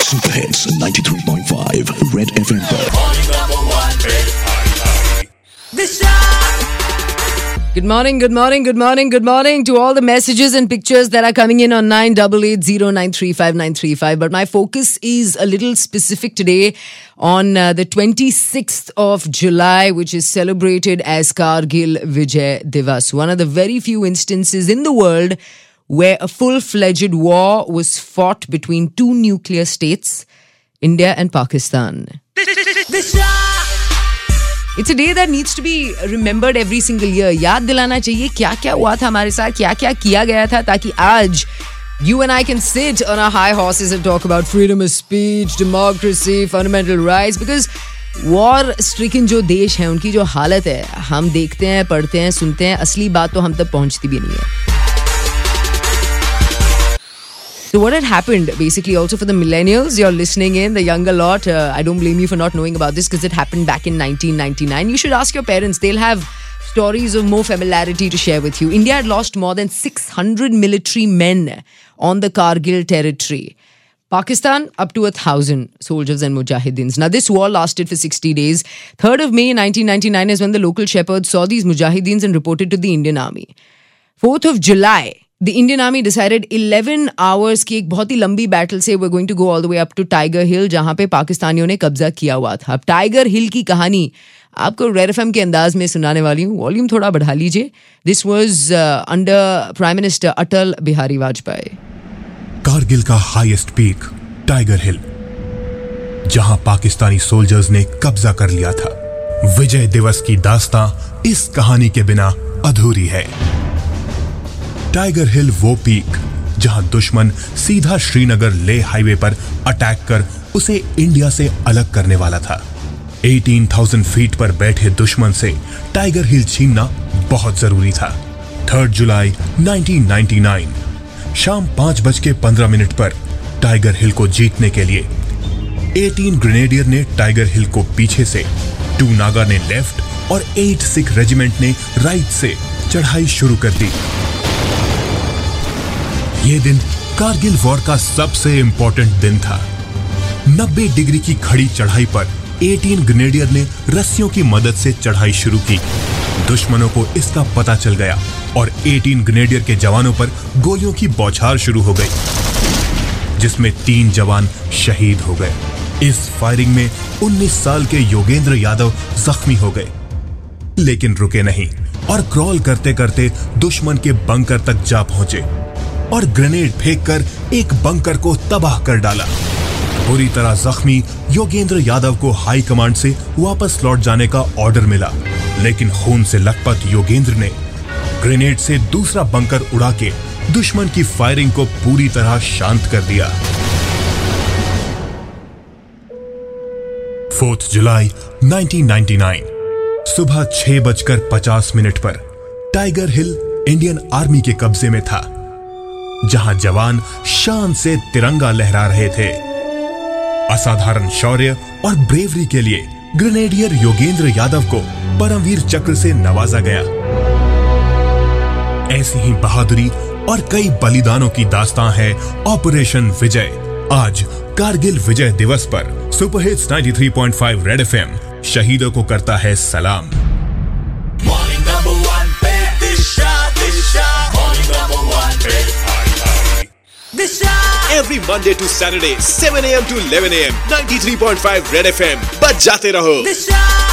Super hits 93.5 red FM पर। Good morning, good morning, good morning, good morning to all the messages and pictures that are coming in on 9880935935. But my focus is a little specific today on the 26th of July, which is celebrated as Kargil Vijay Divas. One of the very few instances in the world where a full-fledged war was fought between two nuclear states, India and Pakistan. It's a day that needs to be remembered every single year. याद दिलाना चाहिए क्या क्या हुआ था हमारे साथ, क्या क्या किया गया था, ताकि आज you and I can sit on our high horses and talk about freedom of speech, democracy, fundamental rights. Because war-stricken जो देश है, उनकी जो हालत है, हम देखते हैं, पढ़ते हैं, सुनते हैं, असली बात तो हम तक पहुंचती भी नहीं है. So what had happened, basically, also for the millennials, you're listening in, the younger lot, I don't blame you for not knowing about this because it happened back in 1999. You should ask your parents. They'll have stories of more familiarity to share with you. India had lost more than 600 military men on the Kargil territory. Pakistan, up to 1,000 soldiers and mujahidins. Now, this war lasted for 60 days. 3rd of May 1999 is when the local shepherds saw these mujahidins and reported to the Indian Army. 4th of July, the Indian Army decided 11 hours की एक बहुत ही लंबी battle से we're going to go all the way up to Tiger Hill, जहाँ पे पाकिस्तानियों ने कब्जा किया हुआ था. अब टाइगर हिल की कहानी आपको रेड एफएम के अंदाज में सुनाने वाली हूँ. वॉल्यूम थोड़ा बढ़ा लीजिए. This was under Prime Minister Atal Bihari Vajpayee. Kargil का हाईएस्ट पीक टाइगर हिल, जहां पाकिस्तानी सोल्जर्स ने कब्जा कर लिया था. विजय दिवस की दास्तां इस कहानी के बिना अधूरी है. टाइगर हिल वो पीक जहां दुश्मन सीधा श्रीनगर ले हाईवे पर अटैक कर उसे इंडिया से अलग करने वाला था. 18,000 फीट पर बैठे दुश्मन से टाइगर हिल छीनना बहुत जरूरी था. 3 जुलाई 1999 शाम 5:15 पर टाइगर हिल को जीतने के लिए 18 ग्रेनेडियर ने टाइगर हिल को पीछे से, 2 नागा ने लेफ्ट और 8 सिख रेजिमेंट ने राइट से चढ़ाई शुरू कर दी. यह दिन कारगिल वॉर का सबसे इंपॉर्टेंट दिन था. 90 डिग्री की खड़ी चढ़ाई पर 18 ग्रेनेडियर ने रस्सियों की मदद से चढ़ाई शुरू की. दुश्मनों को इसका पता चल गया और 18 ग्रेनेडियर के जवानों पर गोलियों की बौछार शुरू हो गई, जिसमें 3 जवान शहीद हो गए. इस फायरिंग में 19 साल के योगेंद्र यादव जख्मी हो गए, लेकिन रुके नहीं और क्रॉल करते करते दुश्मन के बंकर तक जा पहुंचे और ग्रेनेड फेंककर एक बंकर को तबाह कर डाला. बुरी तरह जख्मी योगेंद्र यादव को हाई कमांड से वापस लौट जाने का ऑर्डर मिला, लेकिन खून से लथपथ योगेंद्र ने ग्रेनेड से दूसरा बंकर उड़ा के दुश्मन की फायरिंग को पूरी तरह शांत कर दिया. 4 जुलाई 1999 सुबह 6:50 पर टाइगर हिल इंडियन आर्मी के कब्जे में था, जहां जवान शान से तिरंगा लहरा रहे थे. असाधारण शौर्य और ब्रेवरी के लिए ग्रेनेडियर योगेंद्र यादव को परमवीर चक्र से नवाजा गया. ऐसी ही बहादुरी और कई बलिदानों की दास्तां है ऑपरेशन विजय. आज कारगिल विजय दिवस पर सुपर हिट्स 93.5 रेड एफएम शहीदों को करता है सलाम. Every Monday to Saturday, 7 a.m. to 11 a.m. 93.5 Red FM. बच जाते रहो.